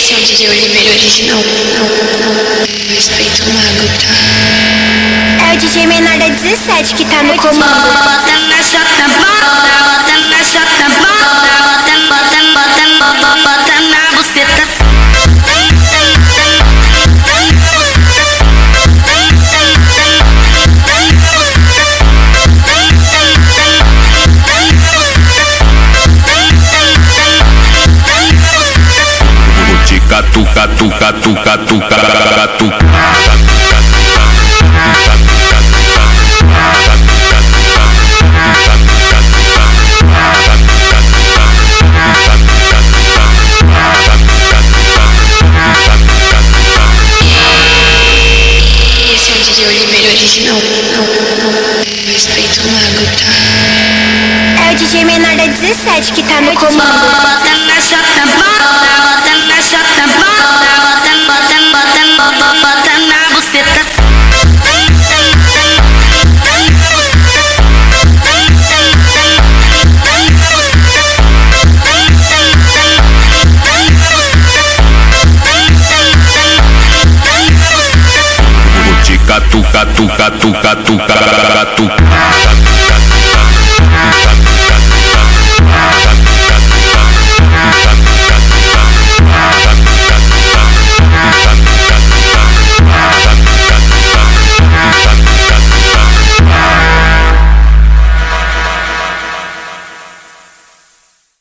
Esse é o DJ Oliveira original. Respeito o mago, tá? É o DJ menor da 17 que tá no comando. Bota na chota, bota na chota, bota na buceta. Catu, catu, catu, catu, catu. Esse é o DJ Oliveira original. Respeito o mago, tá? É o DJ menor da 17 que tá no comando. Bota na chota, bota na chota, bota na buceta. Catu, catu, catu, catu, catu.